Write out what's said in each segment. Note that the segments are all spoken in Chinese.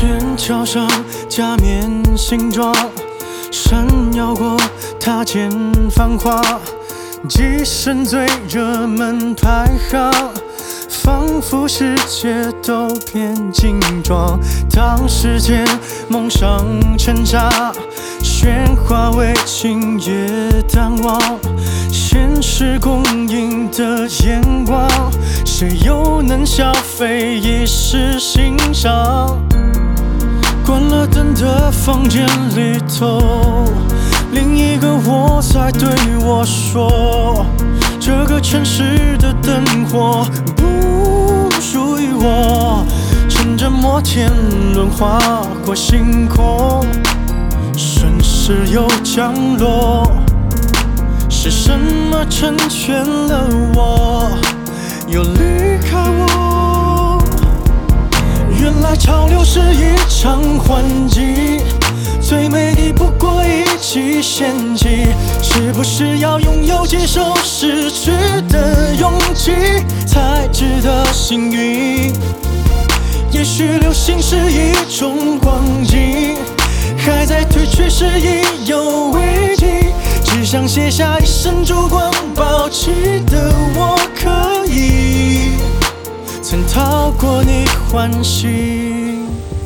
天桥上假面形状，闪耀过踏间繁华，跻身最热门排行，仿佛世界都变精装。当时间梦想挣扎，喧哗为今夜淡忘，现实供应的眼光，谁又能消费一时欣赏？关了灯的房间里头，另一个我在对我说，这个城市的灯火不属于我。乘着摩天轮划过星空，顺势又降落。是什么成全了我，又离开我？原来潮流是一场幻境，最美的不过一记陷阱。是不是要拥有接受失去的勇气，才值得幸运？也许流行是一种光景，还在褪去时已有危机。只想写下一生烛光宝气的我，可以曾讨过你欢喜。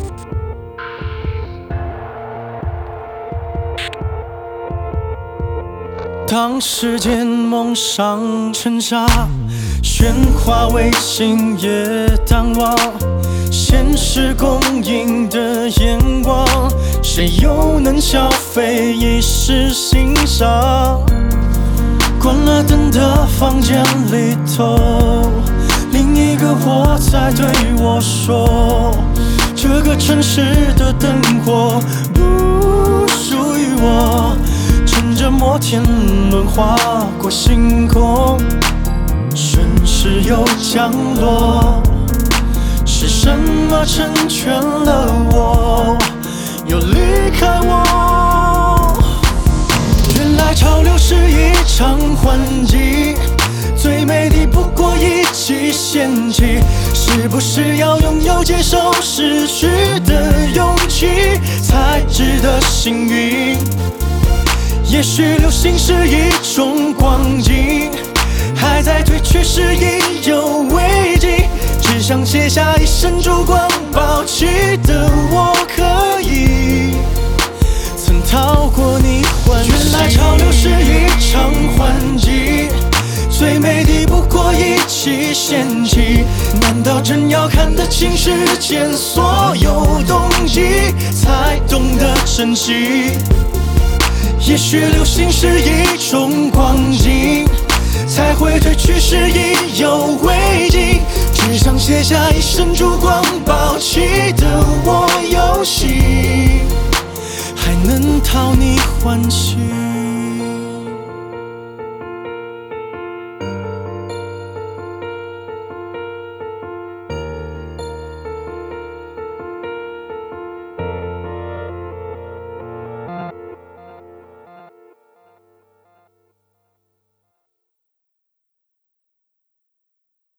当时间梦想沉沙，喧哗为今夜淡忘，现实供应的眼光，谁又能消费一时欣赏？关了灯的房间里头，另一个我在对我说，这个城市的灯火不属于我。乘着摩天轮划过星空，顺势又降落。是什么成全了我，又离开我？原来潮流是一场幻境，最美的不过一记陷阱。是不是要拥有接受失去的勇气，才值得幸运？也许流行是一种光景，还在褪去时已有危机。只想写下一生烛光宝气的我，可以曾讨过你欢喜。原来潮流是一场幻境，最美的不过一记陷阱。难道真要看得清世间所有动机，才懂得珍惜？也许流行是一种光景，才会褪去时已有危机。只想写下一生烛光宝气的我，有幸还能讨你欢喜。